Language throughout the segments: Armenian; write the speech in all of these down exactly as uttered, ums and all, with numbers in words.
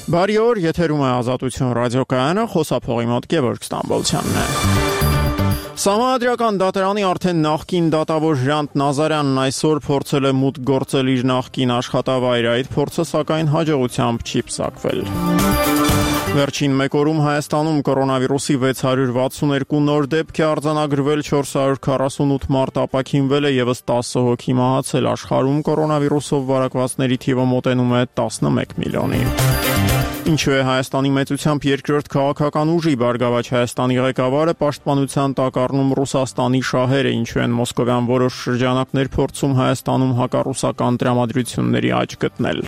Բարի օր, եթերում է Ազատություն ռադիոկայանը, խոսափողի մոտ Գևորգ Ստամբոլցյանն է։ Սահմանադրական դատարանի արդեն նախկին դատավոր Հրանտ Նազարյանն այսօր փորձել է մուտք գործել իր նախկին աշխատավայր, այդ փորձը սակայն հաջողությամբ չի պսակվել։ Վերջին մեկ օրում Հայաստանում կորոնավիրուսի վեց հարյուր վաթսուներկու նոր դեպք է արձանագրվել, չորս հարյուր քառասունութ մարդ ապաքինվել է ևս տասը հոգի մահացել, աշխարհում կորոնավիրուսով վարակվածների թիվը մոտենում է տասնմեկ միլիոնի։ Ինչու է Հայաստանի մեծությամբ երկրորդ քաղաքական ուժի Բարգավաճ Հայաստանի ղեկավարը պաշտպանության տակ առնում Ռուսաստանի շահերը, ինչու են մոսկովյան որոշ շրջանակներ փորձում Հայաստանում հակառուսական տրամադրությունների աճ գտնել։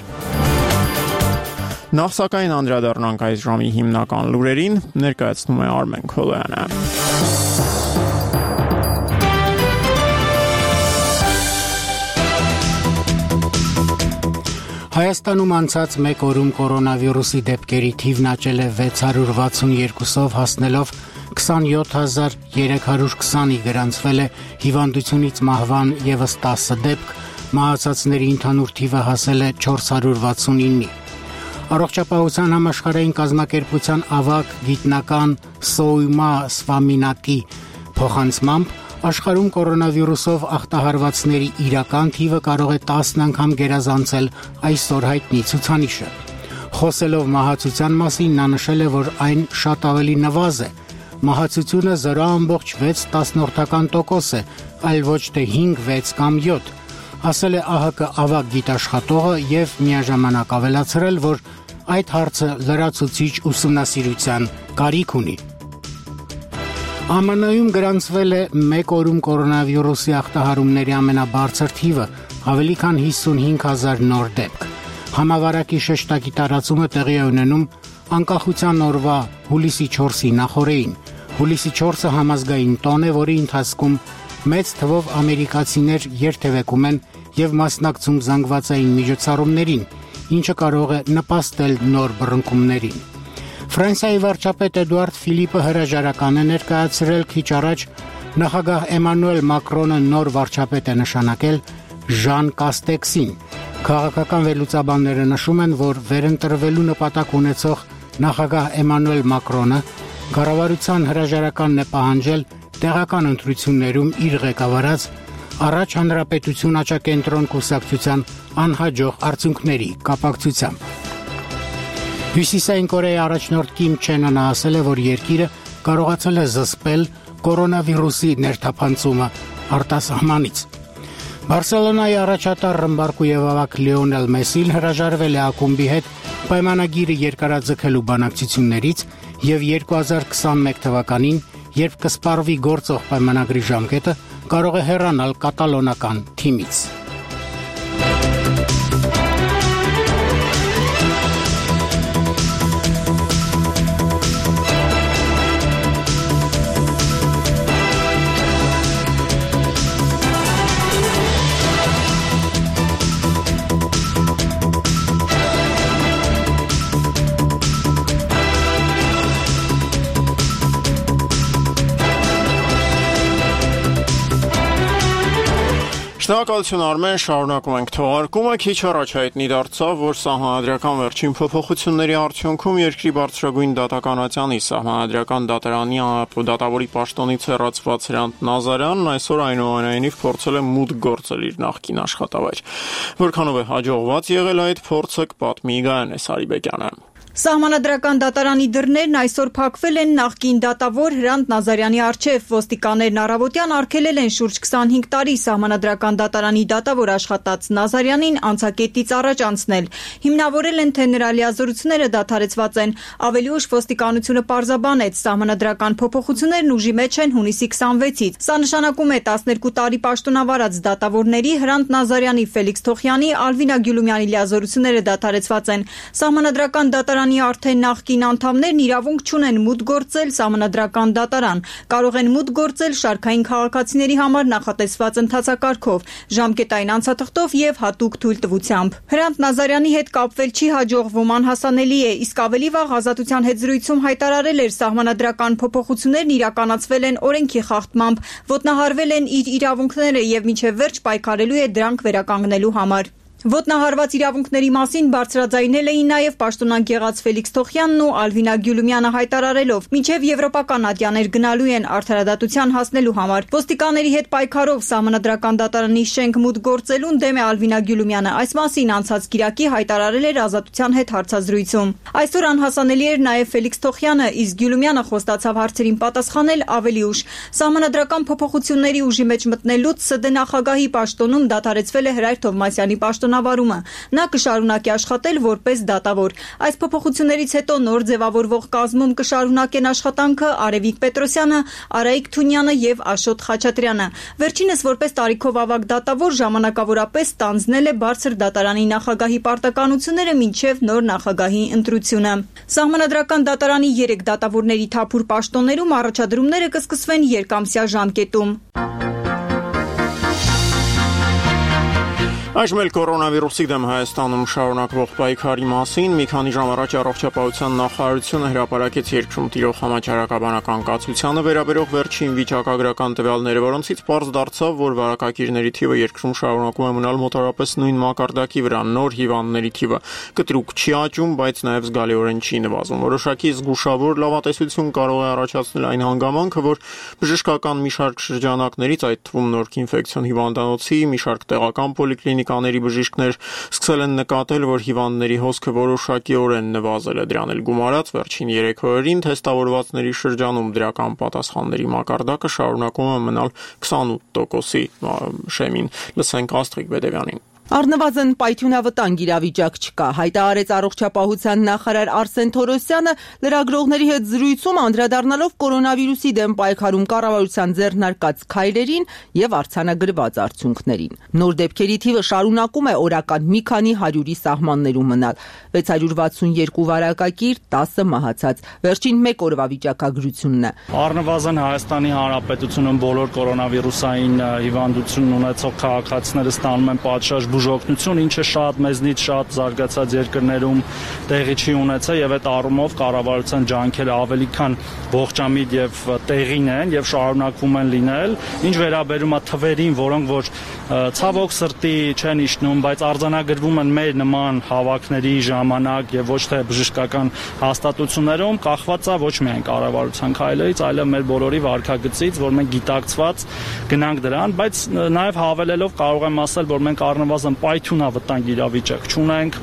Նախ սակայն անդրադառնանք այս ժամի հիմնական լուրերին, ներկայացնում է Արմեն Քոլոյանը։ Հայաստանում անցած մեկ օրում կորոնավիրուսի դեպքերի թիվն աճել է վեց հարյուր վաթսունյոթով, հասնելով քսանյոթ հազար երեք հարյուր քսանի, գրանցվել է հիվանդությունից մահվան ևս տասը դեպք, մահացածների ընդհանուր թիվը հասել է չորս հարյուր վաթսունինի։ Առողջապահության համաշխարհային կազմակերպության ավագ գիտնական Սոյմա Սվամինատի փոխանցմամբ աշխարհում կորոնավիրուսով ախտահարվածների իրական թիվը կարող է տասն անգամ գերազանցել այսօր հայտնի ցուցանիշը։ Խոսելով մահացության մասին, նա նշել է, որ այն շատ ավելի նվազ է։ Մահացությունը զրո բգ վեց տոկոս է, այլ ոչ թե հինգ, վեց կամ յոթ, ասել է ԱՀԿ ավագ գիտաշխատողը եւ միաժամանակ ավելացրել, որ այդ հարցը լրացուցիչ ուսումնասիրության կարիք ունի։ ԱՄՆ-ում գրանցվել է մեկ օրում կորոնավիրուսի ախտահարումների ամենաբարձր թիվը, ավելի քան հիսունհինգ հազար նոր դեպք։ Համավարակի շեշտակի տարածումը տեղի է ունենում անկախության օրվա հուլիսի չորսի նախօրեին։ Հուլիսի չորսը համազգային տոն է, որի ընթացքում մեծ թվով ամերիկացիներ երթևեկում են եւ մասնակցում զանգվածային միջոցառումներին, ինչը կարող է նպաստել նոր բռնկումներին։ Ֆրանսիայի վարչապետ Էդուարդ Ֆիլիպը հրաժարական է ներկայացրել քիչ առաջ, նախագահ Էմանուել Մակրոնը նոր վարչապետ է նշանակել Ժան Կաստեքսին։ Քաղաքական վերլուծաբանները նշում են, որ վերընտրվելու նպատակ ունեցող նախագահ Էմանուել Մակրոնը կառավարության հրաժարականն է պահանջել տեղական ընտրություններում իր ղեկավարած Առաջ հանրապետություն աճակենտրոն կուսակցության անհաջող արդյունքների կապակցությամբ։ Հյուսիսային Կորեայի առաջնորդ Կիմ Չեն Ընը ասել է, որ երկիրը կարողացել է զսպել կորոնավիրուսի ներթափանցումը արտասահմանից։ Բարսելոնայի առաջատար ռմբարկու եւ ավագ Լիոնել Մեսին հրաժարվել է ակումբի հետ պայմանագիրը երկարաձգելու բանակցություններից եւ երկու հազար քսանմեկ թվականին, երբ կսպառվի գործող պայմանագրի ժամկետը, կարող է հեռանալ կատալոնական թիմից։ Շնորհակալություն Արմեն, շարունակում ենք թողարկումը։ Քիչ առաջ հայտնի դարձավ, որ սահմանադրական վերջին փոփոխությունների արդյունքում երկրի բարձրագույն դատականատյանի սահմանադրական դատարանի դատավորի պաշտոնից հեռացված Հրանտ Նազարյանն այսօր այնուամենայնիվ փորձել է մուտք գործել իր նախկին աշխատավայր։ Որքանով է հաջողված եղել այդ փորձը, կպատմի Գայանե Սարիբեկյանը։ Սահմանադրական դատարանի դռներն այսօր փակվել են նախկին դատավոր Հրանտ Նազարյանի առջև։ Ոստիկաններն առավոտյան արգելել են շուրջ քսանհինգ տարի սահմանադրական դատարանի դատավոր աշխատած Նազարյանին անցակետից առաջ անցնել։ Հիմնավորել են, թե նրա լիազորությունները դադարեցված են։ Ավելի ուշ ոստիկանությունը պարզաբանեց, սահմանադրական փոփոխություններն ուժի մեջ են հունիսի քսանվեցից։ Սա նշանակում է տասներկու տարի պաշտոնավարած դատավորների Հրանտ Նազարյանի, Ֆելիքս Թոխյանի, Ալվինա Գյուլումյանի լիազորությունները դադարեցված են։ Սահմանադրական դատարանի արդեն նախկին անդամներն իրավունք չունեն մուտք գործել սահմանադրական դատարան, կարող են մուտք գործել շարքային քաղաքացիների համար նախատեսված ընթացակարգով, ժամկետային անցաթղթով եւ հատուկ թույլտվությամբ։ Հրանտ Նազարյանի հետ կապվել չի հաջողվում, անհասանելի է, իսկ ավելի վաղ Ազատության հետ զրույցում հայտարարել էր, սահմանադրական փոփոխություններն իրականացվել են օրենքի խախտմամբ, ոտնահարվել են իր իրավունքները եւ մինչեւ վերջ պայքարելու է դրանք վերականգնելու համար։ Ոտնահարված իրավունքների մասին բարձրաձայնել էին նաև պաշտոնանկ եղած Ֆելիքս Թոխյանն ու Ալվինա Գյուլումյանը հայտարարելով, մինչև եվրոպական ատյաներ գնալու են արդարադատության հասնելու համար։ Ոստիկանների հետ պայքարով Սահմանադրական դատարանի շենք մուտք գործելուն դեմ է Ալվինա Գյուլումյանը, այս մասին անցած կիրակի հայտարարել էր Ազատության հետ հարցազրույցում։ Այսօր անհասանելի էր նաև Ֆելիքս Թոխյանը, իսկ Գյուլումյանը խոստացավ հարցերին պատասխանել ավելի ուշ։ Սահմանադրական փոփոխությունների ուժի մեջ մտնելուց ՍԴ նախագահի պաշտոնում դադարեցվել է Հրայր Թովմասյանի պաշտոնավարումը։ Նա կշարունակի աշխատել որպես դատավոր։ Այս փոփոխություններից հետո նոր ձևավորվող կազմում կշարունակեն աշխատանքը Արևիկ Պետրոսյանը, Արայիկ Թունյանը եւ Աշոտ Խաչատրյանը։ Վերջինս որպես տարիքով ավագ դատավոր ժամանակավորապես ստանձնել է բարձր դատարանի նախագահի պարտականությունները մինչև նոր նախագահի ընտրությունը։ Սահմանադրական դատարանի երեք դատավորների թափուր պաշտոններում առաջադրումները կսկսվեն երկամսյա ժամկետում։ Այժմ էլ կորոնավիրուսի դեմ Հայաստանում շարունակվող պայքարի մասին մի քանի ժամ առաջ առողջապահության նախարարությունը հրապարակեց երկրում տիրող համաճարակաբանական կացությանը վերաբերող վերջին վիճակագրական տվյալները, որոնցից պարզ դարձավ, որ վարակագիրների թիվը երկրում շարունակում է մնալ մոտավորապես նույն մակարդակի վրա, նոր հիվանդների թիվը կտրուկ չի աճում, բայց նաև զգալիորեն չի նվազում։ Որոշակի զգուշավոր լավատեսություն կարող է առաջացնել այն հանգամանքը, որ բժշկական մի շարք շրջանակներից, այդ թվում Նորք ինֆեկցիոն հիվանդանոցի, մի շարք տեղական պոլիկլինիկաների բժիշկներ սկսել են նկատել, որ հիվանդների հոսքը որոշակիորեն նվազել է։ Դրան էլ գումարած վերջին երեք օրերին թեստավորվածների շրջանում դրական պատասխանների մակարդակը շարունակում է մնալ քսանութ տոկոսի շեմին։ Լսենք Աստղիկ Բեդևյանին։ Առնվազն պայթյունավտանգ իրավիճակ չկա, հայտարարեց առողջապահության նախարար Արսեն Թորոսյանը լրագրողների հետ զրույցում անդրադառնալով կորոնավիրուսի դեմ պայքարում կառավարության ձեռնարկած քայլերին եւ արձանագրված արդյունքներին։ Նոր դեպքերի թիվը շարունակում է օրական մի քանի հարյուրի սահմաններում մնալ։ վեց հարյուր վաթսուն երկու վարակագիր, տասը մահացած։ Վերջին մեկ օրվա վիճակագրությունն է։ Առնվազն Հայաստանի Հանրապետությունում բոլոր կորոնավիրուսային հիվանդություն ունեցող քաղաքացիները ստանում են պատշաճ բուժօգնություն, ինչը շատ մեզնից շատ զարգացած երկրներում տեղի չի ունեցել եւ այդ առումով կառավարության ջանքերը ավելի քան ողջամիտ եւ տեղին են եւ շարունակվում են լինել։ Ինչ վերաբերում է թվերին, որոնք որ ցավոք սրտի չեն իջնում, բայց արձանագրվում են մեր նման հավաքների ժամանակ եւ ոչ թե բժշկական հաստատություններում, կախված է ոչ միայն կառավարության քայլերից, այլև մեր բոլորի վարքագծից, որ մենք գիտակցված գնանք դրան, բայց նաեւ հավելելով կարող եմ ասել, որ մենք առնվազն պայթյունավտանգ իրավիճակ չունենք։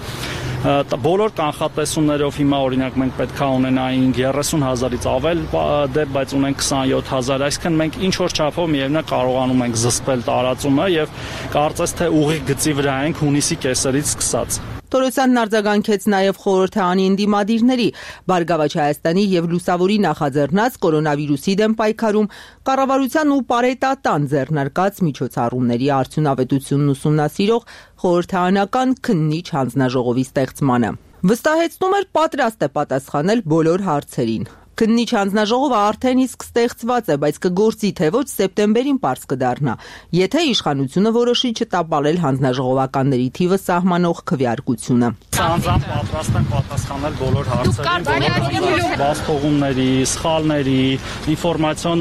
Բոլոր կանխատեսումներով հիմա օրինակ մենք պետք է ունենայինք երեսուն հազարից ավել դեպ, բայց ունենք քսանյոթ հազար, այսինքն մենք ինչ որ չափով միևնույն է կարողանում ենք զսպել տարածումը եւ կարծես թե ուղիղ գծի վրա ենք հունիսի կեսերից սկսած։ Թորոսյանն արձագանքեց նաև խորհրդարանի ընդդիմադիրների Բարգավաճ Հայաստանի եւ Լուսավորի նախաձեռնած կորոնավիրուսի դեմ պայքարում կառավարության ու պարետատան ձեռնարկած միջոցառումների արդյունավետությունն ուսումնասիրող խորհրդարանական քննիչ հանձնաժողովի ստեղծմանը։ Վստահեցնում էր պատրաստ է պատասխանել բոլոր հարցերին։ Քննիչ հանձնաժողովը արդեն իսկ ստեղծված է, բայց կգործի թե ոչ սեպտեմբերին պարզ կդառնա, եթե իշխանությունը որոշի չտապալել հանձնաժողովականների թիվը սահմանող քվեարկությունը։ Անձամբ պատրաստ են պատասխանել բոլոր հարցերին, բացթողումների, սխալների, ինֆորմացիոն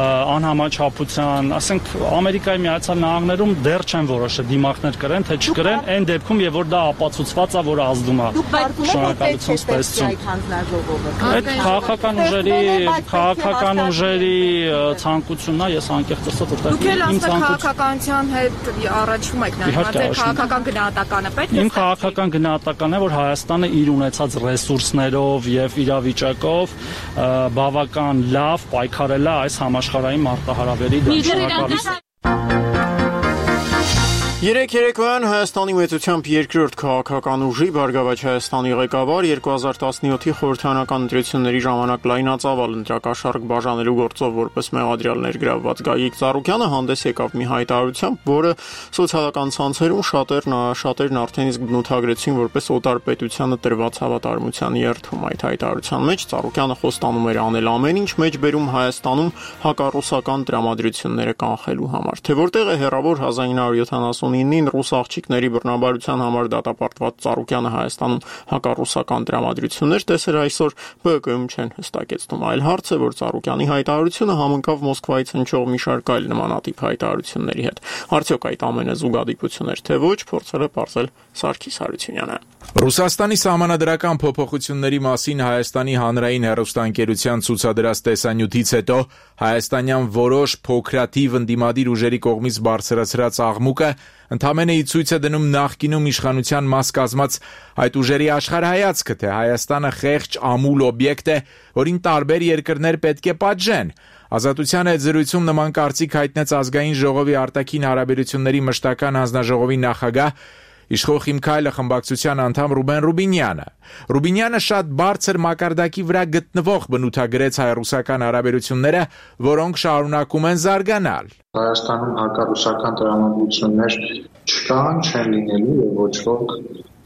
անհամաչափության, ասենք Ամերիկայի Միացյալ Նահանգներում դեռ չեն որոշել դիմակներ կրեն, թե չկրեն, այն դեպքում, եւ որ դա ապացուցված է, որ ազդում է։ Շնորհակալություն հանձնաժողովը։ Այդ քաղաքական ուժերի, քաղաքական ուժերի ցանկությունն է, ես անկեղծ ասած դա իմ ցանկություն։ Քաղաքականության հետ առաջվում եք նայած քաղաքական գնահատականը պետք է։ Իմ քաղաքական գնահատականն է, որ Հայաստանը իր ունեցած ռեսուրսներով եւ իրավիճակով բավական լավ պայքարել է այս համաշխարհային մարտահրավերի դեմ։ Երեք երեկոյան Հայաստանի մեծությամբ երկրորդ քաղաքական ուժի Բարգավաճ Հայաստանի ղեկավար երկու հազար տասնյոթի խորհրդարանական ընտրությունների ժամանակ լայնածավալ ընտրակաշառք բաժանելու գործով որպես մեղադրյալ ներգրավված Գագիկ Ծառուկյանը հանդես եկավ մի հայտարարությամբ, որը սոցիալական ցանցերում շատերն շատերն արդեն իսկ բնութագրեցին որպես օտար պետությանը տրված հավատարմության երթում։ Այդ հայտարարության մեջ Ծառուկյանը խոստանում էր անել ամեն ինչ մեջբերում Հայաստանում հակառուսական տրամադրությունները կանխելու համար։ Թե որտեղ է հեռավոր հազար ինը հարյուր յոթանասուն տասնինին ռուս աղջիկների բռնաբարության համար դատապարտված Ծառուկյանը Հայաստանում հակառուսական տրամադրություններ տեսել այսօր Բ Կ-ում չեն հստակեցնում։ Այլ հարց է, որ Ծառուկյանի հայտարարությունը համընկավ Մոսկվայից հնչող մի շարք այլ նմանատիպ հայտարարությունների հետ։ Արդյոք այդ ամենը զուգադիպություն էր, թե ոչ, փորձել է պարզել Սարգիս Հարությունյանը։ Ռուսաստանի սահմանադրական փոփոխությունների մասին Հայաստանի հանրային հեռուստաընկերության ցուցադրած տեսանյութից հետո հայաստանյան որոշ փոքրաթիվ ընդդիմադիր ուժերի կողմից բարձրացրած աղմուկը ընդամենը ի ցույց է դնում նախկինում իշխանության մաս կազմած այդ ուժերի աշխարհայացքը, թե Հայաստանը խեղճ ամուլ օբյեկտ է, որին տարբեր երկրներ պետք է պատժեն։ Ազատության հետ զրույցում նման կարծիք հայտնեց Ազգային ժողովի արտաքին հարաբերությունների մշտական հանձնաժողովի նախագահ Իշխող Իմ Քայլը խմբակցության անդամ Ռուբեն Ռուբինյանը։ Ռուբինյանը շատ բարձր մակարդակի վրա գտնվող բնութագրեց հայ-ռուսական հարաբերությունները, որոնք շարունակում են զարգանալ։ Հայաստանում հակառուսական տրամադրություններ չկան, չեն լինելու եւ ոչ ոք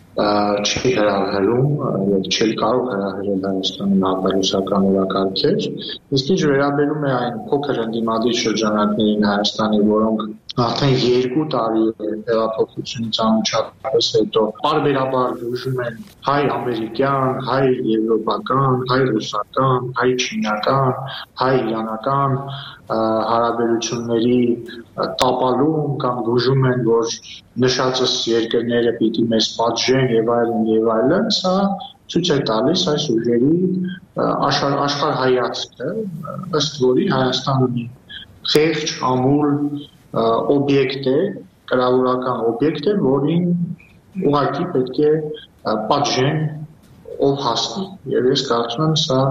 չի հրահրում եւ չի կարող հրահրել Հայաստանում հակառուսական օրակարգեր։ Իսկ ինչ վերաբերում է այն փոքր ընդդիմադիր շրջանակներին Հայաստանի, որոնք արդեն երկու տարի հեղափոխությունից անմիջապես հետո պարբերաբար դժում են հայ-ամերիկյան, հայ-եվրոպական, հայ-ռուսական, հայ-չինական, հայ-իրանական հարաբերությունների տապալում կամ դժում են, որ նշածս երկրները պիտի մեզ պատժեն եւ այլն եւ այլն, սա ցույց է տալիս այս ուժերի աշխարհայացքը, ըստ որի Հայաստանը խեղճ ամուլ օբյեկտ է, կրավորական օբյեկտ է, որին ուղղակի պետք է պատժեն ով հասնի։ Եվ ես կարծում եմ, սա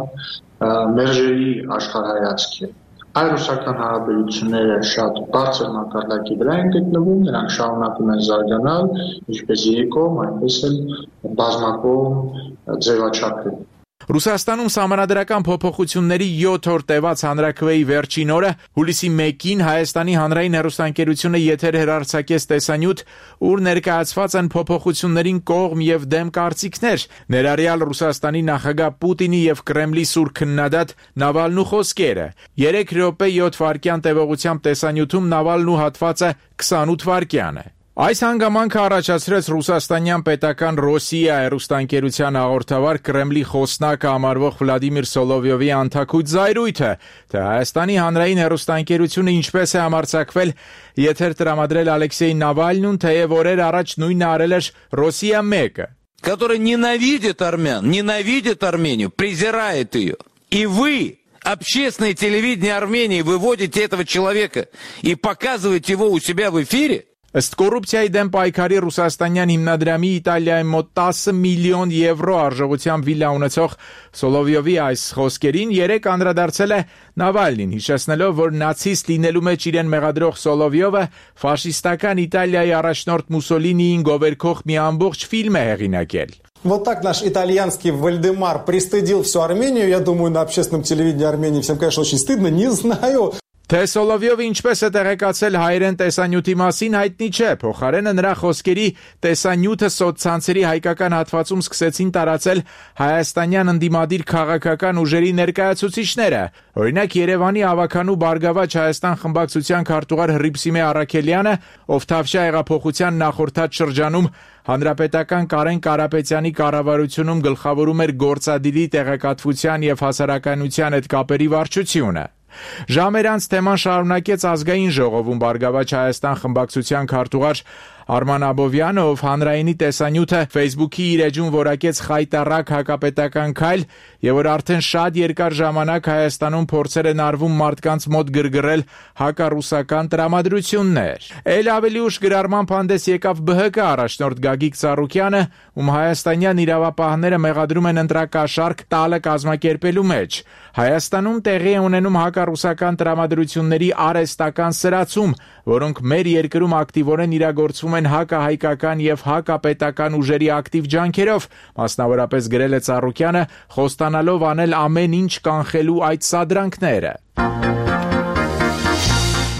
մերժելի աշխարհայացք է։ Հայ-ռուսական հարաբերությունները շատ բարձր մակարդակի վրա են գտնվում, նրանք շարունակում են զարգանալ, ինչպես երկկողմ, այնպես էլ բազմակողմ ձևաչափի։ Ռուսաստանում սահմանադրական փոփոխությունների յոթ օր տևած հանրաքվեի վերջին օրը հուլիսի մեկին Հայաստանի հանրային հեռուստաընկերությունը եթեր հեռարձակեց տեսանյութ, ուր ներկայացված են փոփոխություններին կողմ եւ դեմ կարծիքներ, ներառյալ Ռուսաստանի նախագահ Պուտինի եւ Կրեմլի սուր քննադատ Նավալնու խոսքերը։ երեք րոպե յոթ վայրկյան տևողությամբ տեսանյութում Նավալնու հատվածը քսանութ վայրկյան է։ Այս հանգամանքը առաջացրեց ռուսաստանյան պետական Ռոսիա հեռուստաընկերության հաղորդավար Կրեմլի խոսնակը համարվող Վլադիմիր Սոլովյովի անթաքույց զայրույթը, թե Հայաստանի հանրային հեռուստաընկերությունը ինչպես է համարձակվել եթեր տրամադրել Ալեքսեյ Նավալնուն, թեև օրեր առաջ նույնը արել էր Ռոսիա մեկը, который ненавидит армян, ненавидит Армению, презирает ее. И вы, общественное телевидение Армении, выводите этого человека и показываете его у себя в эфире? Ըստ կոռուպցիայի դեմ պայքարի ռուսաստանյան հիմնադրամի Իտալիայում մոտ տասը միլիոն եվրո արժողությամբ վիլա ունեցող Սոլովյովի այս խոսքերին երեք անդրադարձել է Նավալնին, հիշեցնելով, որ նացիստ լինելու մեջ իրեն մեղադրող Սոլովյովը ֆաշիստական Իտալիայի առաջնորդ Մուսոլինիին գովերքող մի ամբողջ ֆիլմ է հեղինակել։ Вот так наш итальянский Вальдемар пристыдил всю Армению. Я думаю, на общественном телевидении Армении всем, конечно, очень стыдно. Не знаю. Թե Սոլովյովը ինչպես է տեղեկացել հայերեն տեսանյութի մասին հայտնի չէ, փոխարենը նրա խոսքերի տեսանյութը սոցցանցերի հայկական հատվածում սկսեցին տարածել հայաստանյան ընդդիմադիր քաղաքական ուժերի ներկայացուցիչները։ Օրինակ Երևանի ավականու Բարգավաճ Հայաստան խմբակցության քարտուղար Հռիփսիմե Առաքելյանը, ով Թավշյա հեղափոխության նախորդած շրջանում Հանրապետական Կարեն Կարապետյանի կառավարությունում գլխավորում էր գործադիրի տեղեկատվության եւ հասարակայնության հետ կապերի վարչությունը։ Ժամեր անց թեման շարունակեց Ազգային ժողովում Բարգավաճ Հայաստան խմբակցության քարտուղար Արման Աբովյանը, ով հանրայինի տեսանյութը Facebook-ի իր էջում որակեց խայտառակ հակապետական քայլ եւ որ արդեն շատ երկար ժամանակ Հայաստանում փորձեր են արվում մարդկանց մոտ գրգռել հակառուսական տրամադրություններ։ Էլ ավելի ուշ գրառման հանդես եկավ Բ Հ Կ առաջնորդ Գագիկ Ծառուկյանը, ում հայաստանյան իրավապահները մեղադրում են ընտրակաշարք տալը կազմակերպելու մեջ։ Հայաստանում տեղի է ունենում հակառուսական տրամադրությունների արհեստական սրացում, որոնք մեր երկրում ակտիվորեն իրագործվում են հակահայկական եւ հակապետական ուժերի ակտիվ ջանքերով, մասնավորապես գրել է Ծառուկյանը, խոստանալով անել ամեն ինչ կանխելու այդ սադրանքները։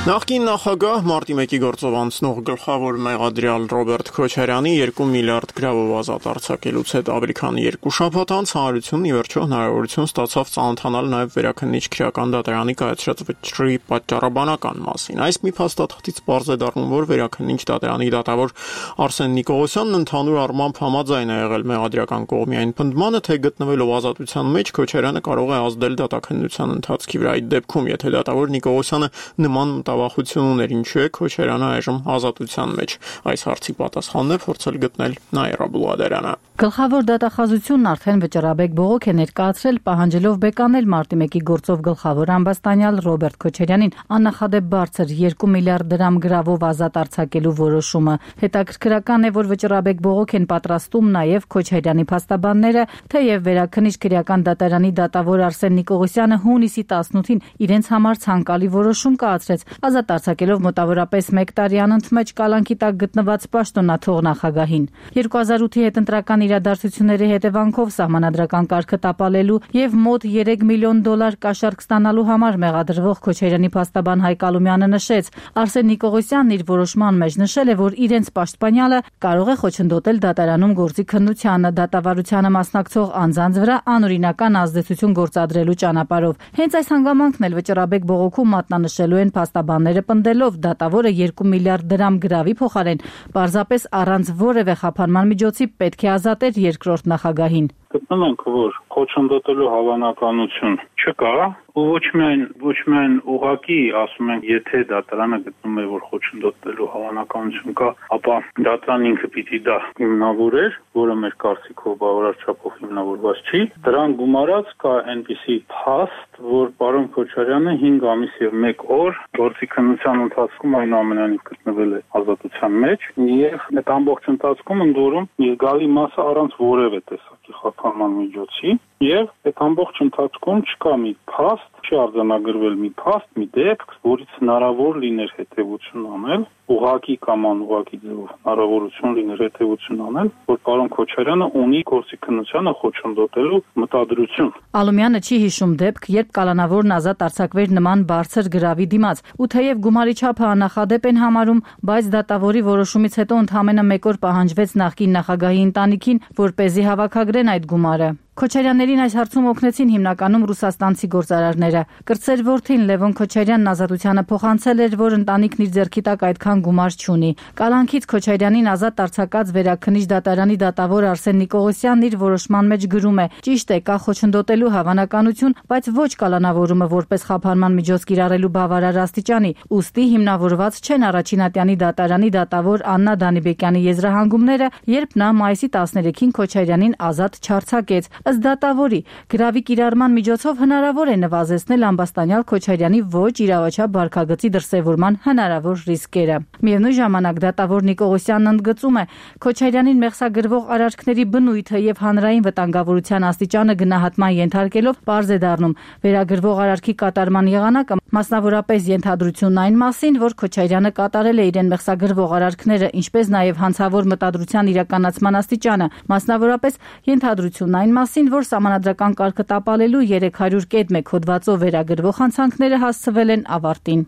Նախկին նախագահ մարտի մեկի գործով անցնող գլխավոր մեղադրյալ Ռոբերտ Քոչարյանի երկու միլիարդ գրավով ազատ արձակելուց հետո ավելի քան երկու շաբաթ անց հանրությունն ի վերջո հնարավորություն ստացավ ծանոթանալ նաև վերաքննիչ քրեական դատարանի կայացրած վճռի պատճառաբանական մասին։ Այս մի փաստաթղթից պարզ է դառնում, որ վերաքննիչ դատարանի դատավոր Արսեն Նիկողոսյանն ընդհանուր առմամբ համաձայն է եղել մեղադրական կողմի այն պնդմանը, թե գտնվելով ազատության մեջ Քոչարյանը կարող է ազդել դատաքննության ընթացքի վրա։ Այդ դեպքում, եթե դատավոր Նիկողոսյանը նման մտավախություն ուներ, ինչու է Քոչարյանը այժմ ազատության մեջ։ Այս հարցի պատասխանն է փորձել գտնել Նաիրա Բուլադարյանը։ Գլխավոր դատախազությունն արդեն վճռաբեկ բողոք է ներկայացրել, պահանջելով բեկանել մարտի մեկի գործով գլխավոր ամբաստանյալ Ռոբերտ Քոչարյանին աննախադեպ բարձր երկու միլիարդ դրամ գրավով ազատ արձակելու որոշումը։ Հետաքրքրական է, որ վճռաբեկ բողոք են պատրաստում նաև Քոչարյանի փաստաբանները, թեև վերաքննիչ քրեական դատարանի դատավոր Արսեն Նիկողոսյանը հունիսի տասնութին իրենց համար ցանկալի որոշում կայացրեց, ազատ արձակելով մոտավորապես մեկ տարի անընդմեջ կալանքի տակ գտնված պաշտոնաթող նախագահին։ երկու հազար ութի հետընտրական իրադարձությունների հետևանքով սահմանադրական կարգը տապալելու եւ մոտ երեք միլիոն դոլար կաշառք ստանալու համար մեղադրվող Քոչարյանի փաստաբան Հայկ Ալումյանը նշեց. Արսեն Նիկողոսյանն իր որոշման մեջ նշել է, որ իրենց պաշտպանյալը կարող է խոչընդոտել դատարանում գործի քննությանը, դատավարությանը մասնակցող անձանց վրա անօրինական ազդեցություն գործադրելու ճանապարհով։ Հենց այս հանգամանքն էլ վճռաբեկ բողոքում մատնանշելու են փաստաբանները, պնդելով դատավորը երկու միլիարդ դրամ գրավի փոխարեն պարզապես առանց որևէ խափանման միջոցի պետք է ազատեր երկրորդ նախագահին։ Գտնում ենք, որ խոչընդոտելու հավանականություն չկա, ու ոչ միայն ոչ միայն ուղղակի ասում ենք, եթե դատարանը գտնում է, որ խոչընդոտելու հավանականություն կա, ապա դատարանն ինքը պիտի դա հիմնավորեր, որը մեր կարծիքով բավարար չափով հիմնավորված չի։ Դրան գումարած կա այնպիսի փաստ, որ պարոն Քոչարյանը հինգ ամիս եւ մեկ օր գործի քննության ընթացքում այնուամենայնիվ գտնվել է ազատության մեջ, եւ այդ ամբողջ ընթացքում ընդորում իր գալի մասը առանց որևէ տեսակի խափանման միջոցի, եւ այդ ամբողջ ընթացքում չկա մի փաստ, չի արձանագրվել մի փաստ, մի դեպք, որից հնարավոր լիներ հետևություն անել, ուղղակի կամ անուղղակի ձևով հնարավորություն լիներ հետևություն անել, որ պարոն Քոչարյանը ունի գործի քննությանը խոչընդոտելու մտադրություն։ Ալումյանը չի հիշում դեպք, երբ կալանավորն ազատ արձակվեր նման բարձր գրավի դիմաց, ու թեև գումարի չափը աննախադեպ են համարում, բայց դատավորի որոշումից հետո ընդամենը մեկ օր պահանջվեց նախկին նախագահի ընտանիքին, որպեսզի հավաքագրեն այդ գումարը։ Քոչարյաններին այս հարցում օգնեցին հիմնականում ռուսաստանցի գործարարները։ Կրտսեր որդին Լևոն Քոչարյանն ազատությանը փոխանցել էր, որ ընտանիքն իր ձեռքի տակ այդքան գումար չունի։ Կալանքից Քոչարյանին ազատ արձակած վերաքննիչ դատարանի դատավոր Արսեն Նիկողոսյանն իր որոշման մեջ գրում է. ճիշտ է, կա խոչընդոտելու հավանականություն, բայց ոչ կալանավորումը որպես խափանման միջոց կիրառելու բավարար աստիճանի, ուստի հիմնավորված չեն առաջինատյանի դատարանի դատավոր Աննա Դանիբեկյանի եզրահանգումները, երբ նա մայիսի տասներեքին Քոչարյանին ազատ չարձակեց։ Ըստ դատավորի, գրավի կիրառման միջոցով հնարավոր է նվազեցնել ամբաստանյալ Քոչարյանի ոչ իրավաչափ վարքագծի դրսևորման հնարավոր ռիսկերը։ Միևնույն ժամանակ դատավոր Նիկողոսյանն ընդգծում է, Քոչարյանին մեղսագրվող արարքների բնույթը եւ հանրային վտանգավորության աստիճանը գնահատման ենթարկելով պարզ է դառնում վերագրվող արարքի կատարման եղանակը, մասնավորապես ենթադրությունն այն մասին, որ Քոչարյանը կատարել է իրեն մեղսագրվող արարքները, ինչպես նաեւ հանցավոր մտադրության իրականացման աստիճանը, մասնավորապես ենթադրությունն այն մասին, որ սահմանադրական կարգը տապալելու երեք հարյուր կետ մեկ հոդվածով վերագրվող հանցանքները հասցվել են ավարտին։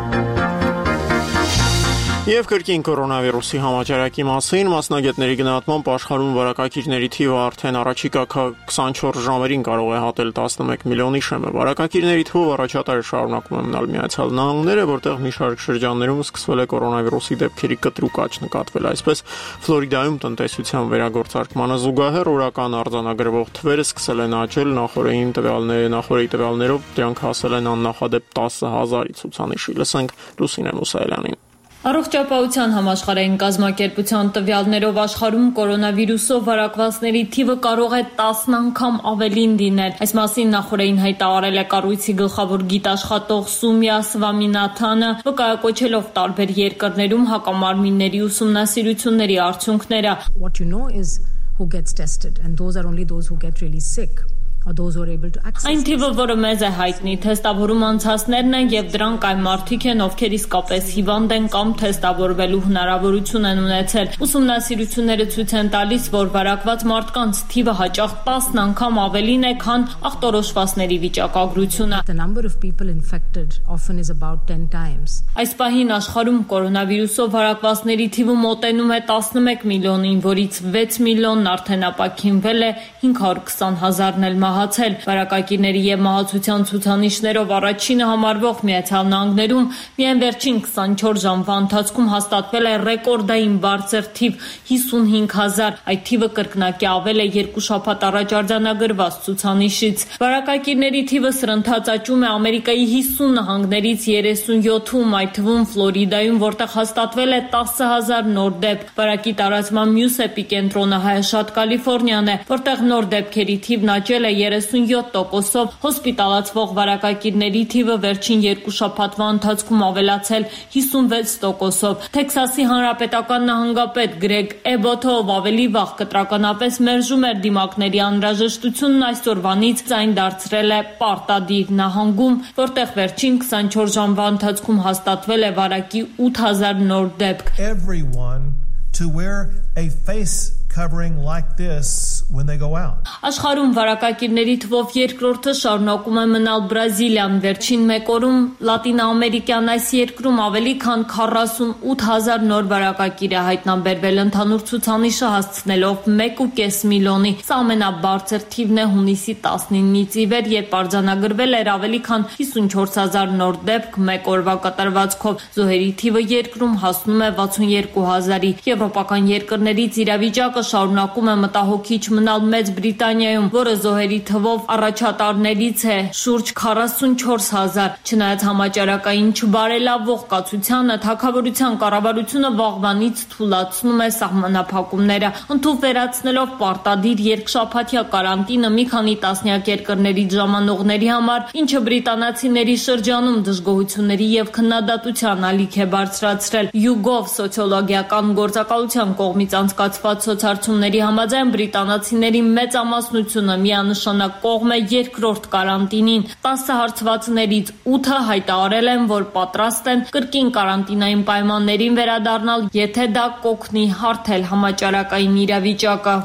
Եվ կրկին կորոնավիրուսի համաճարակի մասին մասնագետների գնահատմամբ աշխարհում վարակակիրների թիվը արդեն առաջիկա քսանչորս ժամերին կարող է հատել տասնմեկ միլիոնի շեմը։ Վարակակիրների թվով առաջատարը շարունակում է մնալ Միացյալ Նահանգները, որտեղ մի շարք շրջաններում սկսվել է կորոնավիրուսի դեպքերի կտրուկ աճ նկատվել։ Այսպես Ֆլորիդայում տնտեսության վերագործարկմանը զուգահեռ օրական արձանագրվող թվերը սկսել են աճել, նախորդային տվյալները նախորդի տվյալներով դրանք հասել են աննախադեպ տասը հազարի ցուցանիշի։ Լսենք Լուսինե Մուսայելյանին։ Առողջապահության համաշխարհային կազմակերպության տվյալներով աշխարհում կորոնավիրուսով վարակվածների թիվը կարող է տասն անգամ ավելին լինել։ Այս մասին նախորդին հայտարարել է կառույցի գլխավոր գիտաշխատող Սումյա Սվամինաթանը, վկայակոչելով տարբեր երկրներում հակամարմինների ուսումնասիրությունների արդյունքները։ What you know is who gets tested and those are only those who get really sick. Այն թիվը, որը մեզ է հայտնի, թեստավորում անցածներն են եւ դրանք այն մարդիկ են, ովքեր իսկապես հիվանդ են կամ թեստավորվելու հնարավորություն են ունեցել։ Ուսումնասիրությունները ցույց են տալիս, որ վարակված մարդկանց թիվը հաճախ տասն անգամ ավելին է, քան ախտորոշվածների վիճակագրությունը։ Այս պահին աշխարհում կորոնավիրուսով վարակվածների թիվը մոտենում է տասնմեկ միլիոնին, որից վեց միլիոնն արդեն ապաքինվել է, հինգ հարյուր քսան հազարն էլ մահացել։ Վարակակիրների եւ մահացության ցուցանիշներով առաջինը համարվող Միացյալ Նահանգներում միայն վերջին քսանչորս ժամվա ընթացքում հաստատվել է ռեկորդային բարձր թիվ հիսունհինգ հազար, այդ թիվը կրկնակի ավել է երկու շաբաթ առաջ արձանագրված ցուցանիշից։ Վարակակիրների թիվը սրընթաց աճում է Ամերիկայի հիսուն նահանգներից երեսունյոթում, այդ թվում Ֆլորիդայում, որտեղ հաստատվել է տասը հազար նոր դեպք։ Վարակի տարածման մյուս էպիկենտրոնը հայաշատ Կալիֆոռնիան է, որտեղ նոր դեպքերի թիվն աճել է երեսունյոթ տոկոսով, հոսպիտալացվող վարակակիրների թիվը վերջին երկու շաբաթվա ընթացքում ավելացել հիսունվեց տոկոսով։ Թեքսասի հանրապետական նահանգապետ Գրեգ Էբոթը, ով ավելի վաղ կտրականապես մերժում էր դիմակների անհրաժեշտությունն, այսօրվանից այն դարձրել է պարտադիր նահանգում, որտեղ վերջին քսանչորս ժամվա ընթացքում հաստատվել է վարակի ութ հազար նոր դեպք։ To wear a face covering like this when they go out. Աշխարհում վարակակիրների թվով երկրորդը շարունակում է մնալ Բրազիլիան, վերջին մեկ օրում Լատինաամերիկյան այս երկրում ավելի քան քառասունութ հազար նոր վարակակիր է հայտնաբերվել, ընդհանուր ցուցանիշը հասցնելով մեկ ու կես միլիոնի։ Սա ամենաբարձր թիվն է հունիսի տասնինից ի վեր, երբ արձանագրվել էր ավելի քան հիսունչորս հազար նոր դեպք մեկ օրվա կատարվածքով։ Զոհերի թիվը երկրում հասնում է վաթսունյոթ հազարի։ Եվրոպական երկրներից իրավիճակը շարունակում է մտահոգիչ մնալ Մեծ Բրիտանիայում, որը զոհերի թվով առաջատարներից է շուրջ քառասունչորս հազար։ Չնայած համաճարակային չբարելավող կացությանը, թագավորության կառավարությունը վաղվանից թուլացնում է սահմանափակումները, ընդհանուր վերացնելով պարտադիր երկշաբաթյա կարանտինը մի քանի տասնյակ երկրներից ժամանողների համար, ինչը բրիտանացիների շրջանում դժգոհությունների եւ քննադատության ալիք է բարձրացրել։ YouGov սոցիոլոգիական գործակալության կողմից անցկացված հարցումների համաձայն բրիտանացիների մեծամասնությունը միանշանակ կողմ է երկրորդ կարանտինին։ տասը հարցվածներից ութը հայտարարել են, որ պատրաստ են կրկին կարանտինային պայմաններին վերադառնալ, եթե դա կօգնի հարթել համաճարակային իրավիճակը։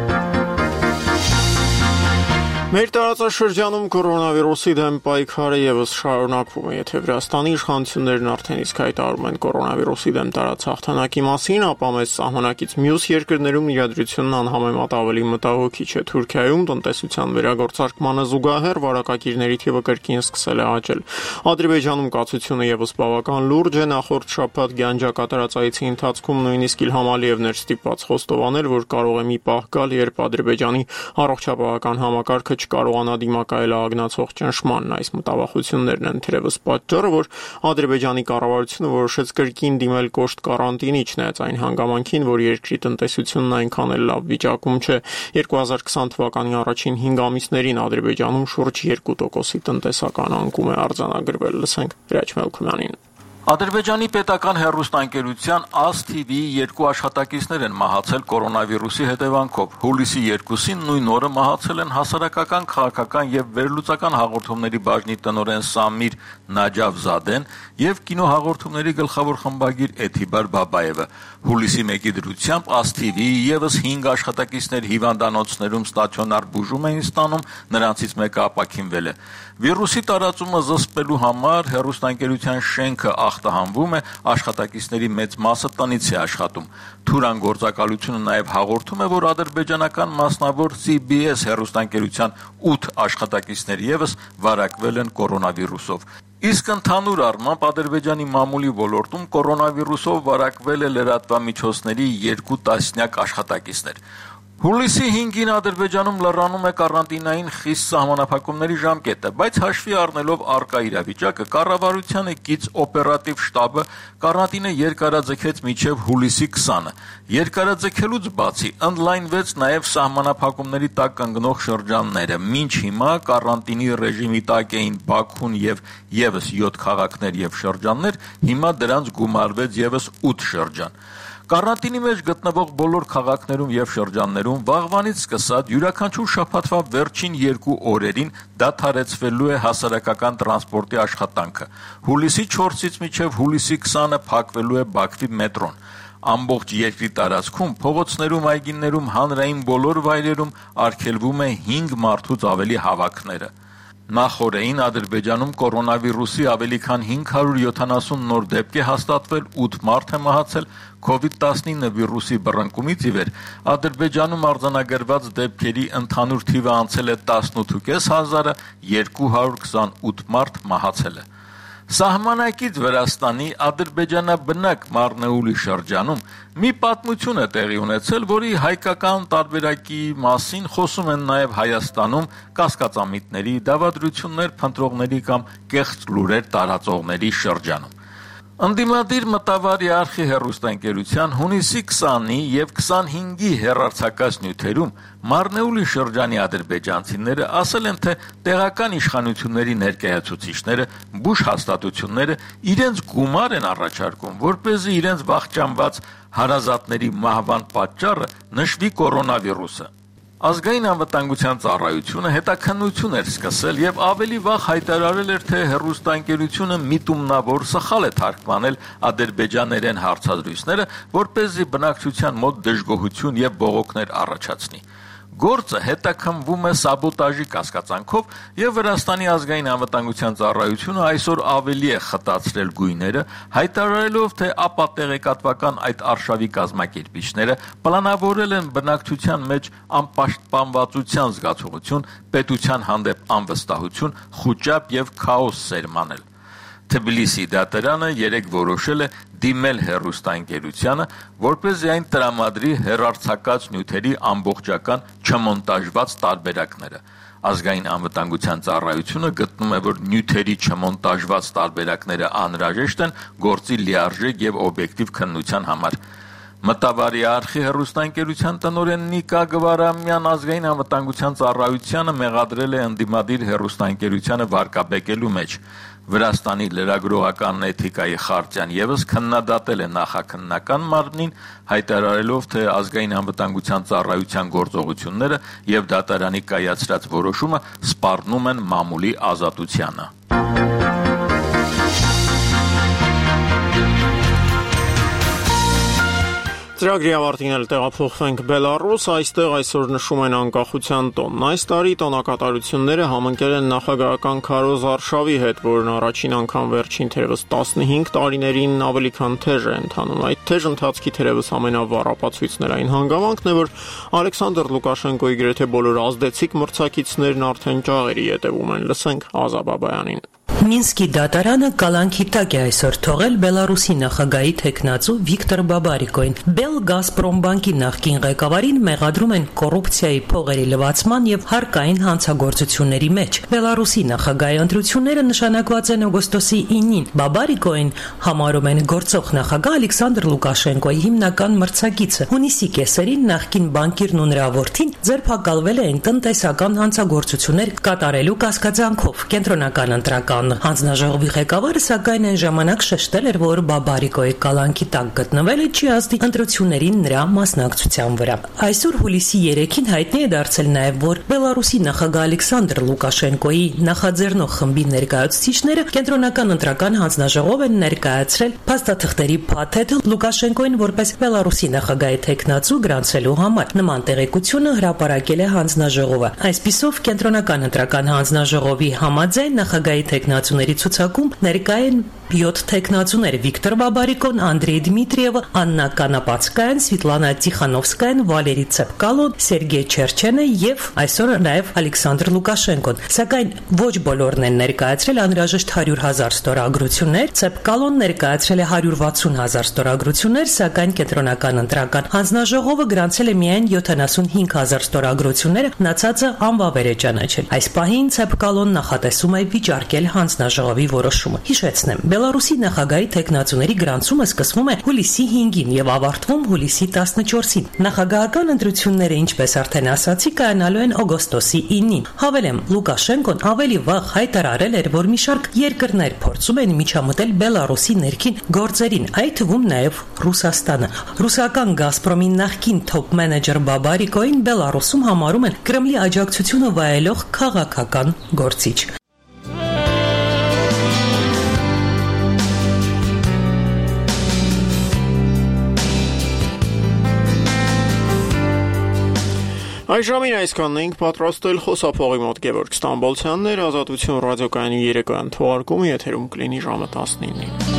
Մեր տարածաշրջանում կորոնավիրուսի դեմ պայքարը եւս շարունակվում է։ Եթե Վրաստանի իշխանություններն արդեն իսկ հայտարարում են կորոնավիրուսի դեմ տարած հաղթանակի մասին, ապա մեծ սահմանակից մյուս երկրներում իրադրությունն անհամեմատ ավելի մտահոգիչ է։ Թուրքիայում տնտեսության վերագործարկմանը զուգահեռ վարակակիրների թիվը կրկին սկսել է աճել։ Ադրբեջանում կացությունը եւս բավական լուրջ է։ Նախորդ շաբաթ Գյանջա կատարած այցի ընթացքում նույնիսկ Իլհամ Ալիևն էր ստիպված խոստովանել, որ կարող է մի պահ գալ, երբ Ադրբեջանի առողջապահական համակարգը չկարողանա դիմակայել ագնացող ճնշմանն։ Այս մտավախություններն են թերևս պատճառը, որ Ադրբեջանի կառավարությունը որոշեց կրկին դիմել կոշտ կարանտինի, չնայած այն հանգամանքին, որ երկրի տնտեսությունն այնքան էլ լավ վիճակում չէ։ երկու հազար քսան թվականի առաջին հինգ ամիսներին Ադրբեջանում շուրջ երկու տոկոսի տնտեսական անկում է արձանագրվել։ Լսենք Հրաչ Մելքումյանին։ Ադրբեջանի պետական հեռուստաընկերության ԱՍ թի վի-ի երկու աշխատակիցներ են մահացել կորոնավիրուսի հետևանքով։ Հուլիսի երկուսին նույն օրը մահացել են հասարակական, քաղաքական եւ վերլուծական հաղորդումների բաժնի տնօրեն Սամիր Նաջավզադեն եւ կինոհաղորդումների գլխավոր խմբագիր Էթիբար Բաբաևը։ Հուլիսի մեկի դրությամբ ԱՍ թի վի-ի եւս հինգ աշխատակիցներ հիվանդանոցներում ստացիոնար բուժում էին ստանում, նրանցից մեկը ապաքինվել է։ Վիրուսի տարածումը զսպելու համար հեռուստաընկերության շենքը ախտահանվում է, աշխատակիցների մեծ մասը տնից է աշխատում։ Թուրան գործակալությունը նաև հաղորդում է, որ ադրբեջանական մասնավոր Սի Բի Էս հեռուստաընկերության ութ աշխատակիցներ եւս վարակվել են կորոնավիրուսով։ Իսկ ընդհանուր առմամբ Ադրբեջանի մամուլի ոլորտում կորոնավիրուսով վարակվել է լրատվամիջոցների երկու տասնյակ աշխատակիցներ։ Հուլիսի հինգին Ադրբեջանում լրանում է կարանտինային խիստ սահմանափակումների ժամկետը, բայց հաշվի առնելով առկա իրավիճակը, կառավարությանը կից օպերատիվ շտաբը կարանտինը երկարաձգեց մինչև հուլիսի քսանը։ Երկարաձգելուց բացի ընդլայնվեց նաև սահմանափակումների տակ ընկնող շրջանները։ Մինչ հիմա կարանտինի ռեժիմի տակ էին Բաքուն եւ եւս յոթ քաղաքներ եւ շրջաններ, հիմա դրանց գումարվեց եւս ութ շրջան։ Կարանտինի մեջ գտնվող բոլոր քաղաքներում եւ շրջաններում վաղվանից սկսած յուրաքանչյուր շաբաթվա վերջին երկու օրերին դադարեցվելու է հասարակական տրանսպորտի աշխատանքը։ Հուլիսի չորսից մինչև հուլիսի քսանը փակվելու է Բաքվի մետրոն։ Ամբողջ երկրի տարածքում, փողոցներում, այգիներում, հանրային բոլոր վայրերում արգելվում է հինգ մարդուց ավելի հավաքները։ Նախորդին Ադրբեջանում կորոնավիրուսի ավելի քան հինգ հարյուր յոթանասուն նոր դեպք է հաստատվել, ութ մարդ է մահացել, քովիդ տասնինը վիրուսի բռնկումից ի վեր Ադրբեջանում արձանագրված դեպքերի ընդհանուր թիվը անցել է տասնութ հազարը, երկու հարյուր քսանութ մարդ մահացել է։ Սահմանակից Վրաստանի ադրբեջանաբնակ Մարնեուլի շրջանում մի պատմություն է տեղի ունեցել, որի հայկական տարբերակի մասին խոսում են նաև Հայաստանում կասկածամիտների, դավադրություններ փնտրողների կամ կեղծ լուրեր տարածողների շրջանում։ Ընդդիմադիր մտավարի արխի հեռուստաընկերության հունիսի քսանի եւ քսանհինգի հեռարձակած նյութերում Մարնեուլի շրջանի ադրբեջանցիները ասել են, թե տեղական իշխանությունների ներկայացուցիչները, բուժ հաստատությունները իրենց գումար են առաջարկում, որպեսզի իրենց վախճանված հարազատների մահվան պատճառը նշվի կորոնավիրուսը։ Ազգային անվտանգության ծառայությունը հետաքննություն էր սկսել եւ ավելի վաղ հայտարարել էր, թե հեռուստաընկերությունը միտումնավոր սխալ է թարգմանել ադրբեջաներեն հարցազրույցները, որպեսզի բնակչության մոտ դժգոհություն եւ բողոքներ առաջացնի։ Գործը հետաքննվում է սաբոտաժի կասկածանքով եւ Վրաստանի ազգային անվտանգության ծառայությունը այսօր ավելի է խտացրել գույները, հայտարարելով, թե ապատեղեկատվական այդ արշավի կազմակերպիչները պլանավորել են բնակչության մեջ անպաշտպանվածության զգացողություն, պետության հանդեպ անվստահություն, խուճապ եւ քաոս սերմանել։ Թբիլիսի դատարանը երեկ որոշել է դիմել հեռուստաընկերությանը, որպեսզի այն տրամադրի հեռարձակած նյութերի ամբողջական չմոնտաժված տարբերակները։ Ազգային անվտանգության ծառայությունը գտնում է, որ նյութերի չմոնտաժված տարբերակները անհրաժեշտ են գործի լիարժեք եւ օբյեկտիվ քննության համար։ Մտավարի արխի հեռուստաընկերության տնօրեն Նիկա Գվարամյան ազգային անվտանգության ծառայությանը մեղադրել է ընդդիմադիր հեռուստաընկերությանը վարկաբեկելու մեջ։ Վրաստանի լրագրողական էթիկայի խարտյան եւս քննադատել է նախաքննական մարմնին, հայտարարելով, թե ազգային անվտանգության ծառայության գործողությունները եւ դատարանի կայացրած որոշումը սպառնում են մամուլի ազատությանը։ Ծրագրի ավարտին էլ տեղափոխվենք Բելարուս, այստեղ այսօր նշում են անկախության տոնն։ Այս տարի տոնակատարությունները համընկել են նախագահական քարոզ արշավի հետ, որն առաջին անգամ վերջին թերևս տասնհինգ տարիներին ավելի քան թեժ է ընթանում։ Այդ թեժ ընթացքի թերևս ամենավառ ապացույցներային հանգամանքն է, որ Ալեքսանդր Լուկաշենկոյի գրեթե բոլոր ազդեցիկ մրցակիցներն արդեն ճաղերի ետևում են։ Լսենք Ազա Բաբայանին։ Մինսկի դատարանը կալանքի տակ է այսօր թողել Բելարուսի նախագահի թեկնածու Վիկտոր Բաբարիկոին։ Բելգազպրոմ բանկի նախկին ղեկավարին մեղադրում են կոռուպցիայի, փողերի լվացման եւ հարկային հանցագործությունների մեջ։ Բելարուսի նախագահի ընտրությունները նշանակված են օգոստոսի ինին։ Բաբարիկոին համարում են գործող նախագահ Ալեքսանդր Լուկաշենկոյի հիմնական մրցակիցը։ Հունիսի կեսերին նախկին բանկիրն ու նրա որդին ձերբակալվել էին տնտեսական հանցագործություններ կատարելու կասկածանքով։ Կենտրոնական ընտրական հանձնաժողովի ղեկավարը սակայն այն ժամանակ շեշտել էր, որ Բաբարիկոյի կալանքի տակ գտնվելը չի ազդի ընտրություններին նրա մասնակցության վրա։ Այսօր հուլիսի երեքին հայտնի է դարձել նաև, որ Բելարուսի նախագահ Ալեքսանդր Լուկաշենկոյի նախաձեռնող խմբի ներկայացուցիչները կենտրոնական ընտրական հանձնաժողով են ներկայացրել փաստաթղթերի փաթեթը Լուկաշենկոյին որպես Բելարուսի նախագահի թեկնածու գրանցելու համար։ Նման տեղեկությունը հրապարակել է հանձնաժողովը։ Այսպիսով կենտրոնական ընտրական հանձնաժողովի համաձայն նախագահի թեկնածուների ցուցակում ներկա են յոթ թեկնածուներ՝ Վիկտոր Բաբարիկոն, Անդրեյ Դմիտրիևը, Աննա Կանապացկայան, Սվիտլանա Տիխանովսկայան, Վալերի Ցեպկալոն, Սերգեյ Չերչենը եւ այսօր նաեւ Ալեքսանդր Լուկաշենկոն։ Սակայն ոչ բոլորն են ներկայացրել անհրաժեշտ հարյուր հազար ստորագրություններ։ Ցեպկալոն ներկայացրել է հարյուր վաթսուն հազար ստորագրություններ, սակայն կենտրոնական ընտրական հանձնաժողովը գրանցել է միայն յոթանասունհինգ հազար ստորագրություններ, մնացածը անվավեր է ճանաչել։ Այս պահին Ցեպկալոն նախատեսում է վիճարկել հանձ հանձնաժողովի որոշումը։ Հիշեցնեմ, Բելարուսի նախագահի տեխնացուների գրանցումը սկսվում է հուլիսի հինգին եւ ավարտվում հուլիսի տասնչորսին։ Նախագահական ընտրությունները, ինչպես արդեն ասացի, կայանալու են օգոստոսի ինին։ Հավելեմ, Լուկաշենկոն ավելի վաղ հայտարարել էր, որ մի շարք երկրներ փորձում են միջամտել Բելարուսի ներքին գործերին, այդ թվում նաեւ Ռուսաստանը։ Ռուսական Գազպրոմի նախկին թոփ մենեջեր Բաբարիկոին Բելարուսում համարում են Կրեմլի աջակցությունը վայելող քաղաքական գործիչ։ Այժմին այսքանն ենք պատրաստել խոսափողի մոտ Գևորգ Ստամբոլցյանն էր, Ազատություն ռադիոկայանի երեկոյան թողարկումը եթերում կլինի ժամը տասնինին։